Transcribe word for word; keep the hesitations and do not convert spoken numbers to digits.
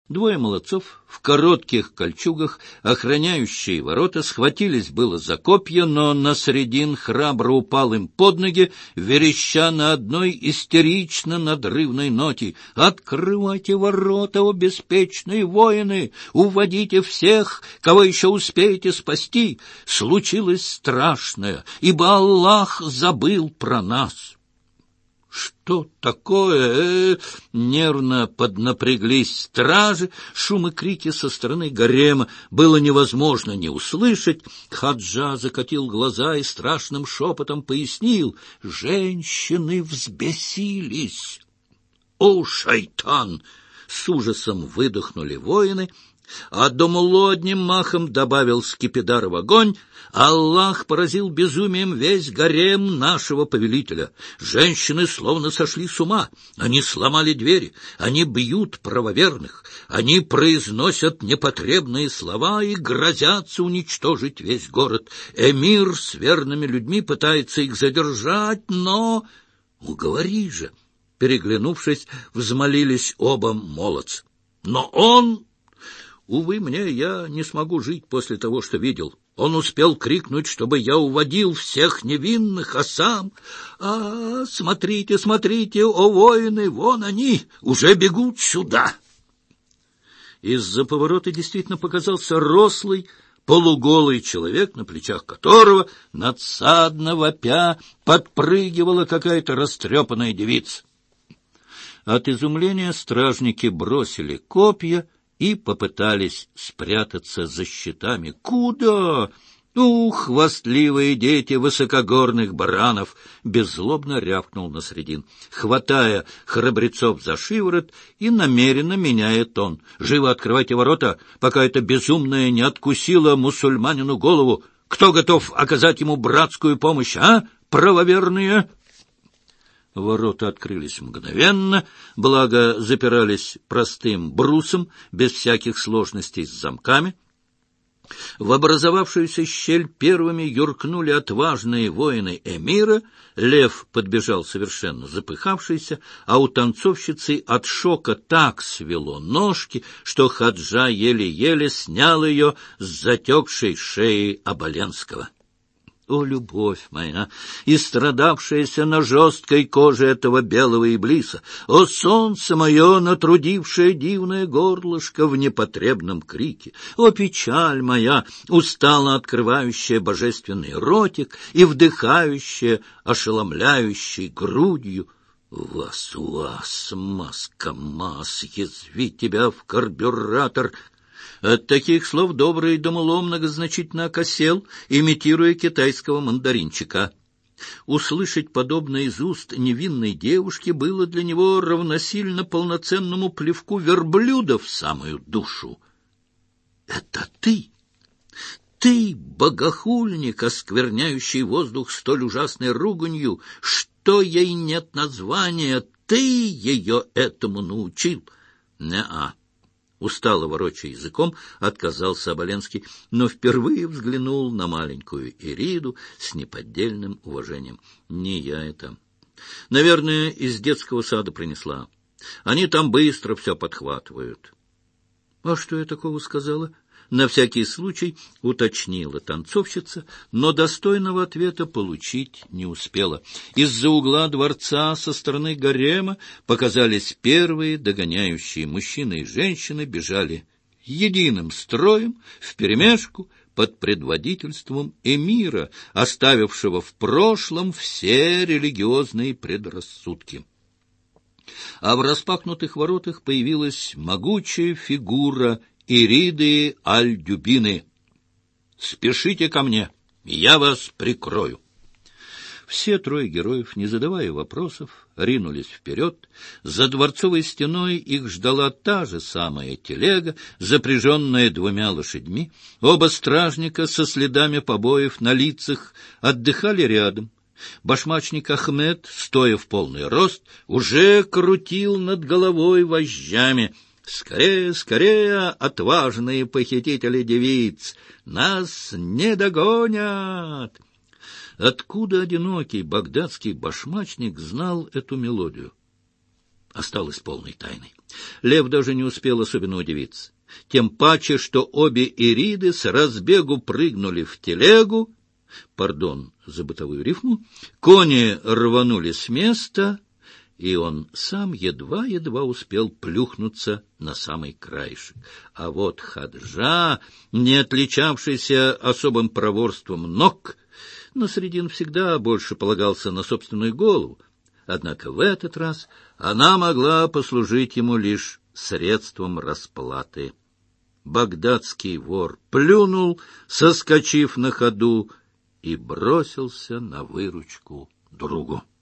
Двое молодцов в коротких кольчугах, охраняющие ворота, схватились было за копья, но Насредин храбро упал им под ноги, вереща на одной истерично-надрывной ноте: «Открывайте ворота, о беспечные воины! Уводите всех, кого еще успеете спасти! Случилось страшное, ибо Аллах забыл про нас!» «Что такое?» э Нервно поднапряглись стражи, шум и крики со стороны гарема было невозможно не услышать. Хаджа закатил глаза и страшным шепотом пояснил: «Женщины взбесились!» «О, шайтан!» — с ужасом выдохнули воины, а Домуло одним махом добавил скипидара в огонь. Аллах поразил безумием весь гарем нашего повелителя. Женщины словно сошли с ума. Они сломали двери, они бьют правоверных, они произносят непотребные слова и грозятся уничтожить весь город. Эмир с верными людьми пытается их задержать, но... «Уговори же!» — переглянувшись, взмолились оба молодца. «Но он...» «Увы мне, я не смогу жить после того, что видел. Он успел крикнуть, чтобы я уводил всех невинных, а сам... А, смотрите, смотрите, о воины, вон они, уже бегут сюда!» Из-за поворота действительно показался рослый, полуголый человек, на плечах которого, надсадно вопя, подпрыгивала какая-то растрепанная девица. От изумления стражники бросили копья и попытались спрятаться за щитами. «Куда? Ух, хвастливые дети высокогорных баранов!» — беззлобно рявкнул Насредин, хватая храбрецов за шиворот и намеренно меняя тон. «Живо открывайте ворота, пока эта безумная не откусила мусульманину голову! Кто готов оказать ему братскую помощь, а, правоверные?» Ворота открылись мгновенно, благо запирались простым брусом, без всяких сложностей с замками. В образовавшуюся щель первыми юркнули отважные воины эмира. Лев подбежал совершенно запыхавшийся, а у танцовщицы от шока так свело ножки, что Хаджа еле-еле снял ее с затекшей шеи Оболенского. О, любовь моя, истрадавшаяся на жесткой коже этого белого иблиса! О, солнце мое, натрудившее дивное горлышко в непотребном крике! О, печаль моя, устало открывающая божественный ротик и вдыхающая, ошеломляющей грудью! Вас-вас, маска-мас, язви тебя в карбюратор! От таких слов добрый Домуло многозначительно окосел, имитируя китайского мандаринчика. Услышать подобное из уст невинной девушки было для него равносильно полноценному плевку верблюда в самую душу. — Это ты? Ты, богохульник, оскверняющий воздух столь ужасной руганью, что ей нет названия, ты ее этому научил? — Не-а. Устало ворочая языком, отказался Оболенский, но впервые взглянул на маленькую Ириду с неподдельным уважением. Не я это. Наверное, из детского сада принесла. Они там быстро все подхватывают. — А что я такого сказала? На всякий случай уточнила танцовщица, но достойного ответа получить не успела. Из-за угла дворца со стороны гарема показались первые догоняющие мужчины и женщины, бежали единым строем вперемешку под предводительством эмира, оставившего в прошлом все религиозные предрассудки. А в распахнутых воротах появилась могучая фигура Ириды Аль-Дюбины. «Спешите ко мне, я вас прикрою». Все трое героев, не задавая вопросов, ринулись вперед. За дворцовой стеной их ждала та же самая телега, запряженная двумя лошадьми. Оба стражника со следами побоев на лицах отдыхали рядом. Башмачник Ахмед, стоя в полный рост, уже крутил над головой вожжами. «Скорее, скорее, отважные похитители девиц! Нас не догонят!» Откуда одинокий багдадский башмачник знал эту мелодию? осталась полной тайной. Лев даже не успел особенно удивиться. Тем паче, что обе Ириды с разбегу прыгнули в телегу, пардон за бытовую рифму, кони рванули с места, и он сам едва-едва успел плюхнуться на самый краешек. А вот Хаджа, не отличавшийся особым проворством ног, Насредин всегда больше полагался на собственную голову, однако в этот раз она могла послужить ему лишь средством расплаты. Багдадский вор плюнул, соскочив на ходу, и бросился на выручку другу.